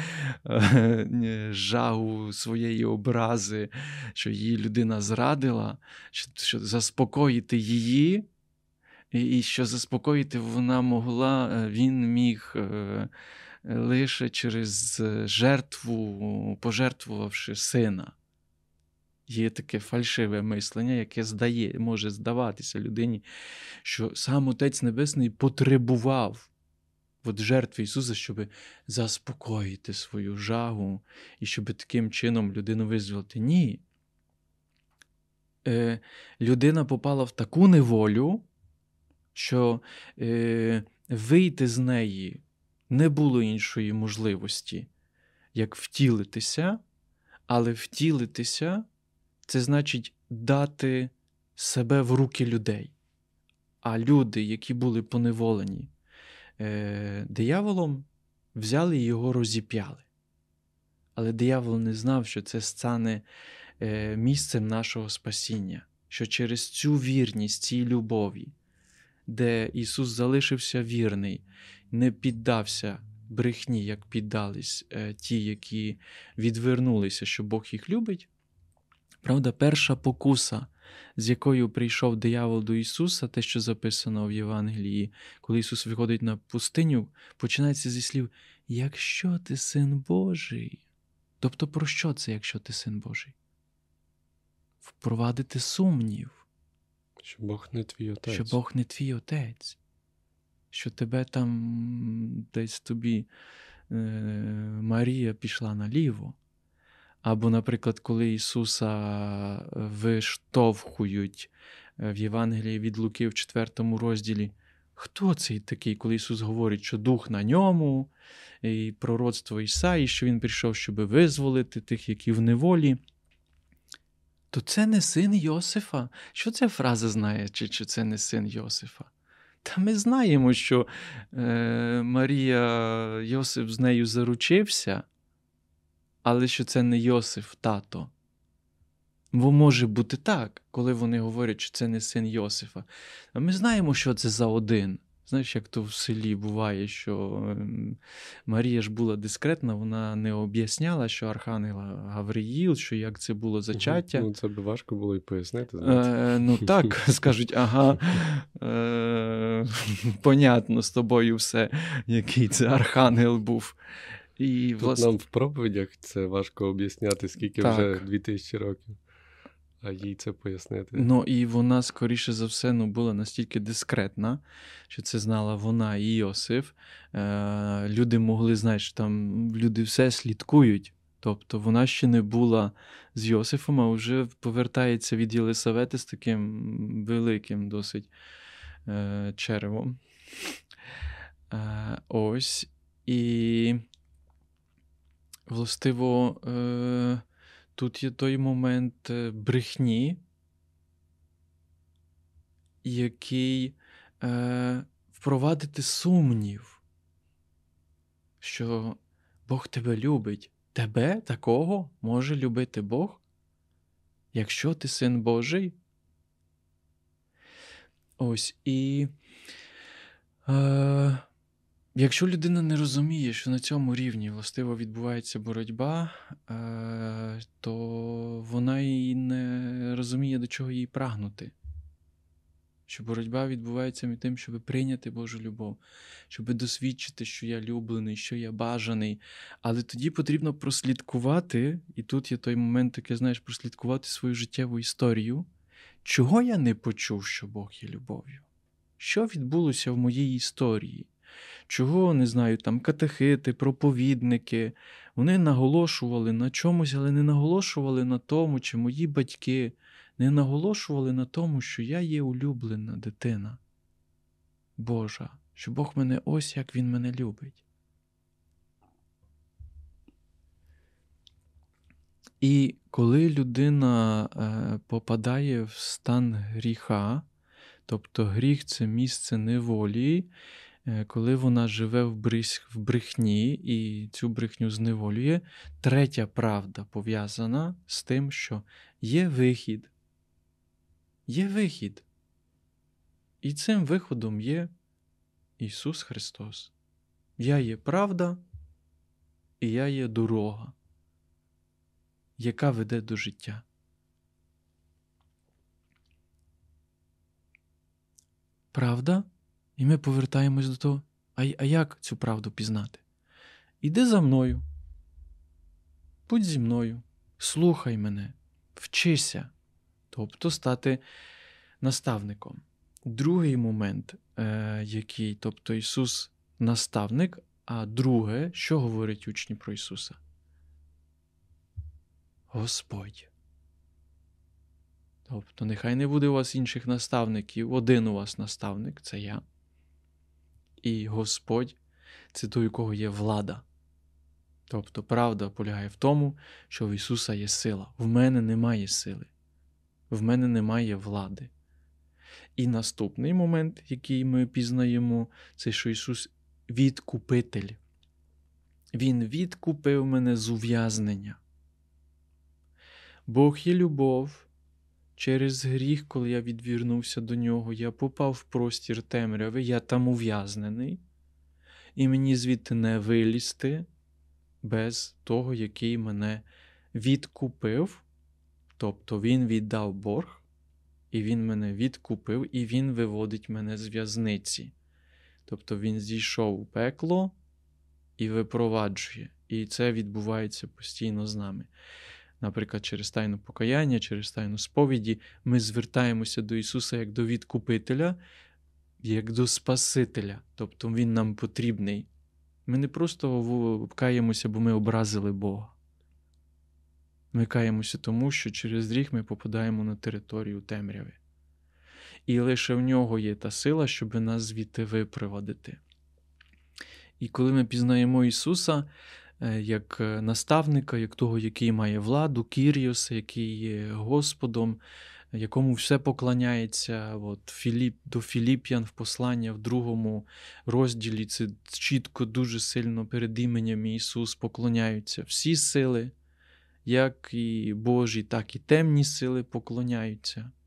жагу своєї образи, що її людина зрадила, що заспокоїти її, і що заспокоїти він міг лише через жертву, пожертвувавши сина. Є таке фальшиве мислення, яке може здаватися людині, що сам Отець Небесний потребував жертви Ісуса, щоб заспокоїти свою жагу і щоб таким чином людину визволити. Ні. Людина попала в таку неволю, що вийти з неї не було іншої можливості, як втілитися, але втілитися – це значить дати себе в руки людей. А люди, які були поневолені дияволом, взяли і його розіп'яли. Але диявол не знав, що це стане місцем нашого спасіння, що через цю вірність, цій любові, де Ісус залишився вірний, не піддався брехні, як піддались ті, які відвернулися, що Бог їх любить. Правда, перша покуса, з якою прийшов диявол до Ісуса, те, що записано в Євангелії, коли Ісус виходить на пустиню, починається зі слів «Якщо ти Син Божий». Тобто про що це, якщо ти Син Божий? Впровадити сумнів. Що Бог не твій Отець. Що Бог не твій Отець. Що тебе там десь тобі Марія пішла наліво. Або, наприклад, коли Ісуса виштовхують в Євангелії від Луки в 4 розділі, хто цей такий, коли Ісус говорить, що Дух на ньому, і пророцтво Ісаї, що Він прийшов, щоб визволити тих, які в неволі, то це не син Йосифа. Що ця фраза знає, чи це не син Йосифа? Та ми знаємо, що Йосип з нею заручився, але що це не Йосиф, тато. Бо може бути так, коли вони говорять, що це не син Йосифа. А ми знаємо, що це за один. Знаєш, як то в селі буває, що Марія ж була дискретна, вона не об'ясняла, що Архангел Гавриїл, що як це було зачаття. Ну, це б важко було і пояснити, знаєте. Ну так, скажуть, ага, понятно з тобою все, який це Архангел був. І, Тут нам в проповідях це важко об'ясняти, скільки вже 2000 років, а їй це пояснити. Ну, і вона, скоріше за все, була настільки дискретна, що це знала вона і Йосиф. Люди могли, знаєш, там люди все слідкують. Тобто вона ще не була з Йосифом, а вже повертається від Єлисавети з таким великим досить черевом. Ось. І властиво тут є той момент брехні, який впровадити сумнів, що Бог тебе любить. Тебе такого може любити Бог, якщо ти син Божий? Ось, і якщо людина не розуміє, що на цьому рівні властиво відбувається боротьба, то вона і не розуміє, до чого їй прагнути. Що боротьба відбувається між тим, щоб прийняти Божу любов, щоб досвідчити, що я люблений, що я бажаний. Але тоді потрібно прослідкувати, і тут є той момент, такий, знаєш, прослідкувати свою життєву історію. Чого я не почув, що Бог є любов'ю? Що відбулося в моїй історії? Чого, не знаю, там катехити, проповідники, вони наголошували на чомусь, але не наголошували на тому, чи мої батьки не наголошували на тому, що я є улюблена дитина Божа, що Бог мене ось, як Він мене любить. І коли людина попадає в стан гріха, тобто гріх – це місце неволі, коли вона живе в брехні і цю брехню зневолює, третя правда пов'язана з тим, що є вихід. Є вихід. І цим виходом є Ісус Христос. Я є правда, і я є дорога, яка веде до життя. Правда? І ми повертаємось до того, а як цю правду пізнати? Іди за мною, будь зі мною, слухай мене, вчися, тобто стати наставником. Другий момент, який, тобто Ісус наставник, а друге, що говорять учні про Ісуса? Господь. Тобто нехай не буде у вас інших наставників, один у вас наставник – це я. І Господь – це той, у кого є влада. Тобто правда полягає в тому, що в Ісуса є сила. В мене немає сили. В мене немає влади. І наступний момент, який ми пізнаємо, це що Ісус – відкупитель. Він відкупив мене з ув'язнення. Бог є любов. Через гріх, коли я відвернувся до Нього, я попав в простір темряви, я там ув'язнений, і мені звідти не вилізти без того, який мене відкупив, тобто Він віддав борг, і Він мене відкупив, і Він виводить мене з в'язниці. Тобто Він зійшов у пекло і випроваджує, і це відбувається постійно з нами. Наприклад, через тайну покаяння, через тайну сповіді ми звертаємося до Ісуса як до відкупителя, як до Спасителя. Тобто Він нам потрібний. Ми не просто каємося, бо ми образили Бога. Ми каємося тому, що через гріх ми попадаємо на територію темряви. І лише в Нього є та сила, щоб нас звідти випровадити. І коли ми пізнаємо Ісуса, як наставника, як того, який має владу, Кіріоса, який є Господом, якому все поклоняється. До Філіп'ян в послання в 2 розділі це чітко, дуже сильно перед іменем Ісус поклоняються. Всі сили, як і Божі, так і темні сили поклоняються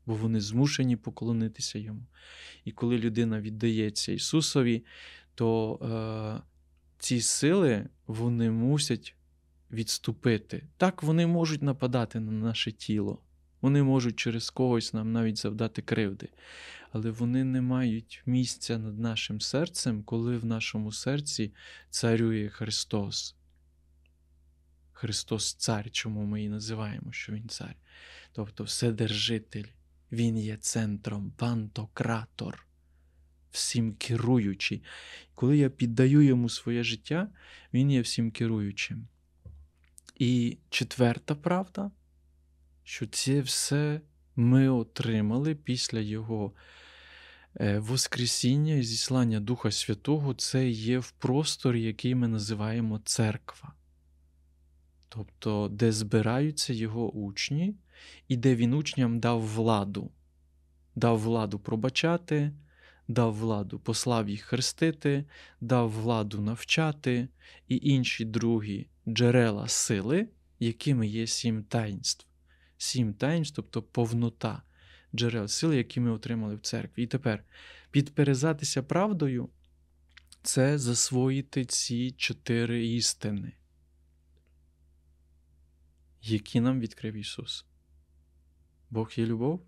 бо вони змушені поклонитися йому. І коли людина віддається Ісусові, то ці сили, вони мусять відступити. Так, вони можуть нападати на наше тіло, вони можуть через когось нам навіть завдати кривди, але вони не мають місця над нашим серцем, коли в нашому серці царює Христос. Христос цар, чому ми і називаємо, що Він цар. Тобто Вседержитель, Він є центром, пантократор, всім керуючий. Коли я піддаю Йому своє життя, Він є всім керуючим. І четверта правда, що це все ми отримали після Його Воскресіння і зіслання Духа Святого, це є в просторі, який ми називаємо церква. Тобто, де збираються Його учні, і де Він учням дав владу. Дав владу пробачати, дав владу, послав їх хрестити, дав владу навчати і інші другі джерела сили, якими є 7 таїнств. 7 таїнств, тобто повнота джерел сили, які ми отримали в церкві. І тепер підперезатися правдою – це засвоїти ці 4 істини, які нам відкрив Ісус. Бог є любов,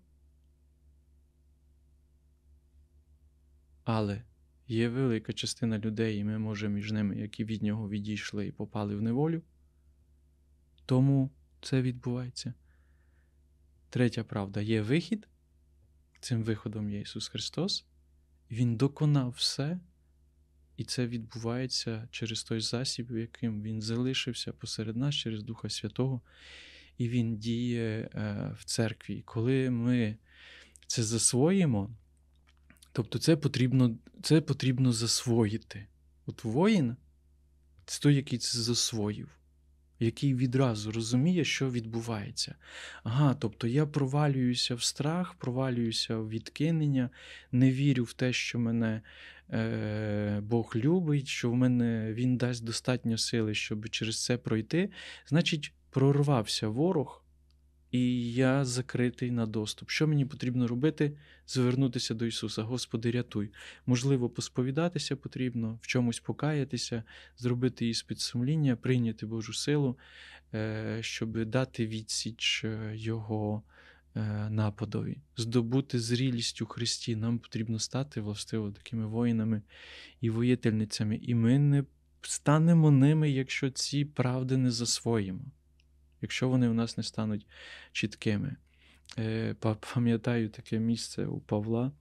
але є велика частина людей, і ми, може, між ними, які від Нього відійшли і попали в неволю. Тому це відбувається. Третя правда. Є вихід. Цим виходом є Ісус Христос. Він доконав все. І це відбувається через той засіб, яким Він залишився посеред нас, через Духа Святого. І Він діє в церкві. Коли ми це засвоїмо, тобто це потрібно засвоїти. От воїн – це той, який це засвоїв, який відразу розуміє, що відбувається. Ага, тобто я провалююся в страх, провалююся в відкинення, не вірю в те, що мене Бог любить, що в мене Він дасть достатньо сили, щоб через це пройти. Значить, прорвався ворог, і я закритий на доступ. Що мені потрібно робити? Звернутися до Ісуса. Господи, рятуй. Можливо, посповідатися потрібно, в чомусь покаятися, зробити іспит сумління, прийняти Божу силу, щоб дати відсіч Його нападові. Здобути зрілість у Христі. Нам потрібно стати, властиво, такими воїнами і воїтельницями. І ми не станемо ними, якщо ці правди не засвоїмо. Якщо вони у нас не стануть чіткими. Пам'ятаю таке місце у Павла.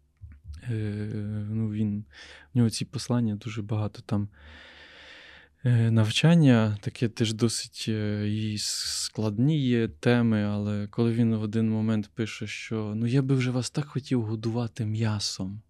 В нього ці послання дуже багато там навчання, таке теж досить і складні є теми, але коли він в один момент пише, що я би вже вас так хотів годувати м'ясом,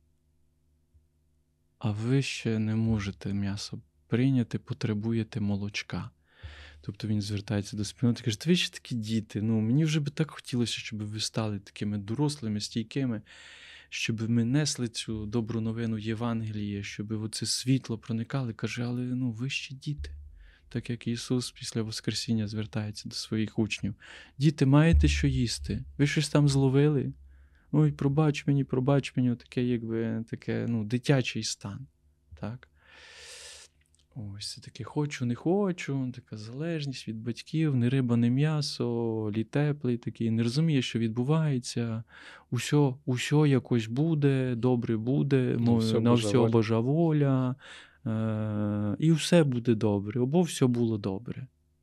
а ви ще не можете м'ясо прийняти, потребуєте молочка. Тобто він звертається до спільноти і каже, ви ще такі діти, мені вже би так хотілося, щоб ви стали такими дорослими, стійкими, щоб ми несли цю добру новину Євангелія, щоб оце світло проникало. Каже, але ви ще діти. Так як Ісус після Воскресіння звертається до своїх учнів. Діти, маєте що їсти? Ви щось там зловили? Ой, пробач мені, таке, дитячий стан. Так? Ось це таке хочу, не хочу, така залежність від батьків, не риба, не м'ясо, лід теплий такий, не розуміє, що відбувається, усьо якось буде, добре буде, на все Божа воля, і все буде добре, або все було добре.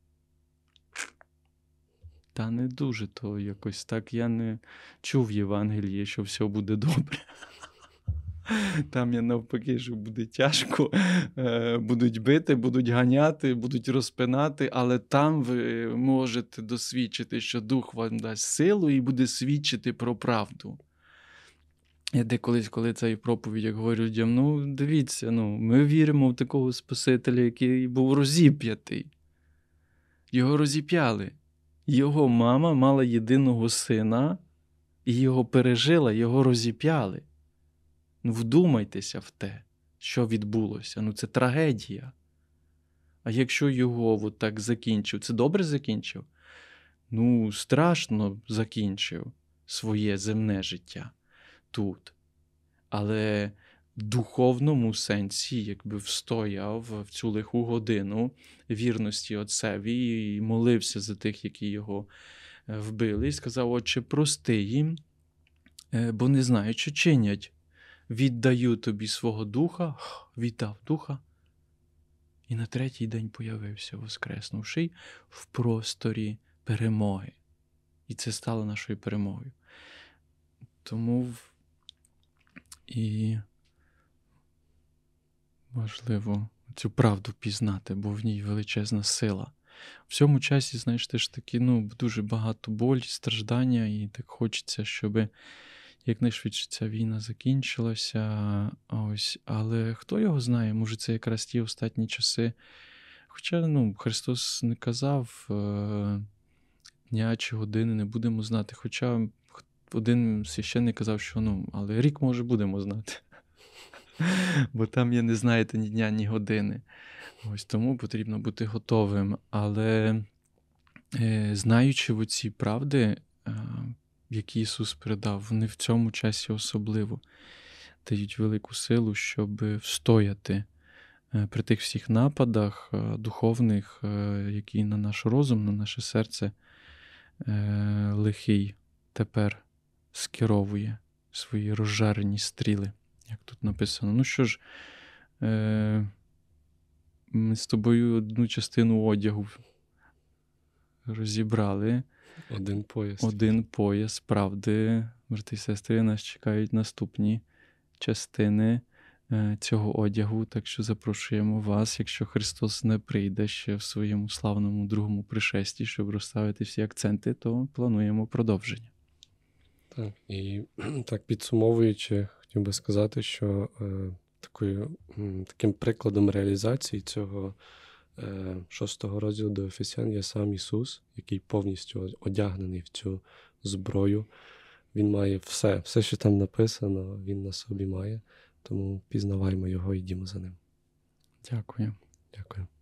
Та не дуже то якось так, я не чув в Євангелії, що все буде добре. Там я навпаки, що буде тяжко, будуть бити, будуть ганяти, будуть розпинати, але там ви можете досвідчити, що Дух вам дасть силу і буде свідчити про правду. Я деколись, коли цей проповідь говорю людям, дивіться, ми віримо в такого Спасителя, який був розіп'ятий. Його розіп'яли. Його мама мала єдиного сина, і його пережила, його розіп'яли. Вдумайтеся в те, що відбулося. Це трагедія. А якщо його так закінчив, це добре закінчив? Страшно закінчив. своє земне життя тут. Але в духовному сенсі, якби встояв в цю лиху годину вірності Отцеві і молився за тих, які його вбили, і сказав: Отче, прости їм, бо не знають, що чинять. Віддаю тобі свого духа, віддав духа, і на третій день появився, воскреснувши в просторі перемоги. І це стало нашою перемогою. Тому і важливо цю правду пізнати, бо в ній величезна сила. В цьому часі, знаєш, теж таки, дуже багато болі, страждання, і так хочеться, щоб якнайшвидше ця війна закінчилася. Ось. Але хто його знає, може це якраз ті останні часи. Хоча, Христос не казав дня чи години, не будемо знати. Хоча один священник казав, що але рік, може, будемо знати. Бо там є, не знаєте ні дня, ні години. Ось тому потрібно бути готовим. Але знаючи оці правди, які Ісус передав, вони в цьому часі особливо дають велику силу, щоб встояти при тих всіх нападах духовних, які на наш розум, на наше серце лихий тепер скеровує свої розжарені стріли, як тут написано. Ну що ж, ми з тобою одну частину одягу розібрали. Один пояс, правди. Брати і сестри, нас чекають наступні частини цього одягу, так що запрошуємо вас, якщо Христос не прийде ще в своєму славному другому пришесті, щоб розставити всі акценти, то плануємо продовження. Так, і так підсумовуючи, хотів би сказати, що таким прикладом реалізації цього 6-го розділу до Ефесян є сам Ісус, який повністю одягнений в цю зброю. Він має все, що там написано, Він на собі має. Тому пізнаваймо Його і йдімо за Ним. Дякую. Дякую.